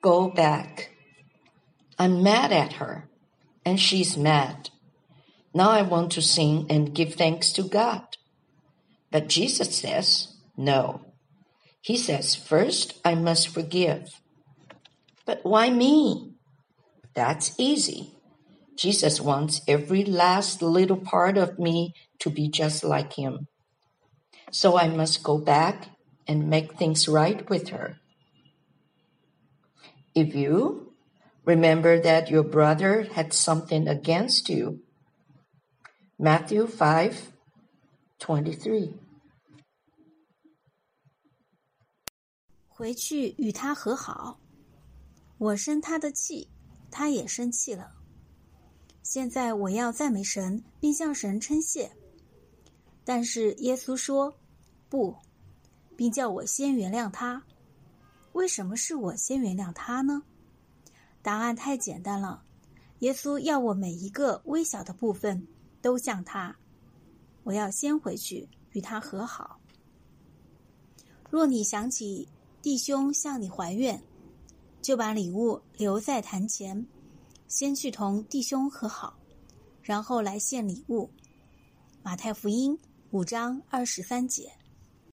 go back. I'm mad at her, and she's mad. Now I want to sing and give thanks to God. But Jesus says, no. He says, first I must forgive. But why me? That's easy. Jesus wants every last little part of me to be just like him. So I must go back and make things right with her. If you remember that your brother had something against you, Matthew 5:23. 回去与他和好。我生他的气，他也生气了。现在我要赞美神，并向神称谢。但是耶稣说，不，并叫我先原谅他。为什么是我先原谅他呢？答案太简单了，耶稣要我每一个微小的部分都像他。我要先回去与他和好。若你想起弟兄向你怀怨，就把礼物留在坛前，先去同弟兄和好，然后来献礼物。马太福音5章23节。